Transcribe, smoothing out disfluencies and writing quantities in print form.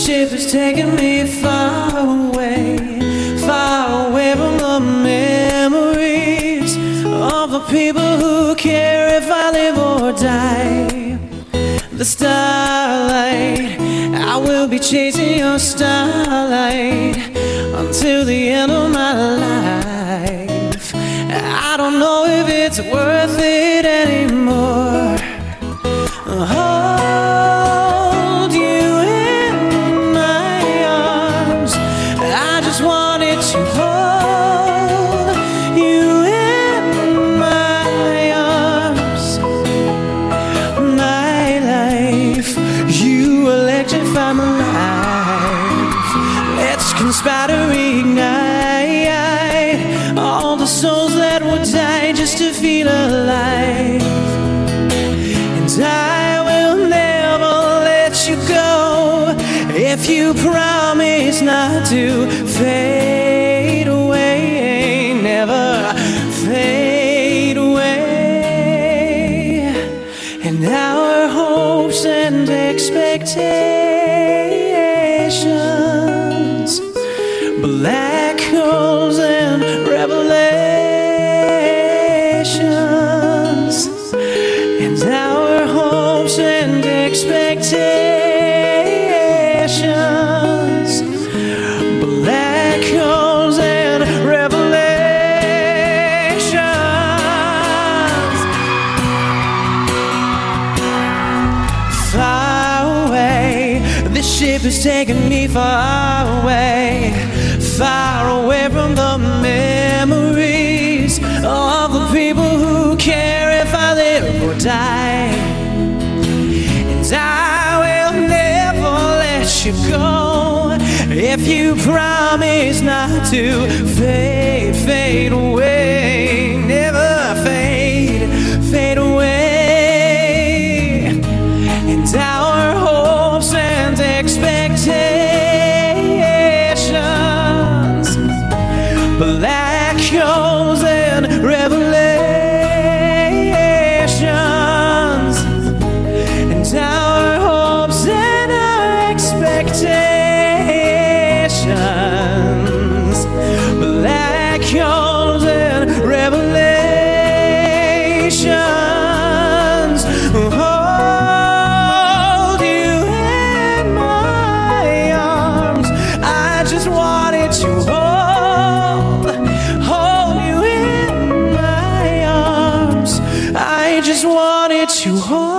ship is taking me far away from the memories of the people who care if I live or die. The starlight, I will be chasing your starlight until the end of my life. I don't know if it's worth it anymore. Hold you in my arms. I just wanted to hold you in my arms. My life, you electrify my life. Let's conspire to reignite all the souls that would die just to feel alive. And I will never let you go if you promise not to fade away, never fade away. And our hopes and expectations, black holes and revelations. And our hopes and expectations, black holes and revelations. Far away, this ship is taking me far away from the memories of the people who care if I live or die. And I will never let you go if you promise not to fade away, never fade away. And our hopes and expectations, black holes and revelations. And our hopes and our expectations, black holes and revelations. Hold you in my arms. I just wanted to hold you in my arms. I just wanted to hold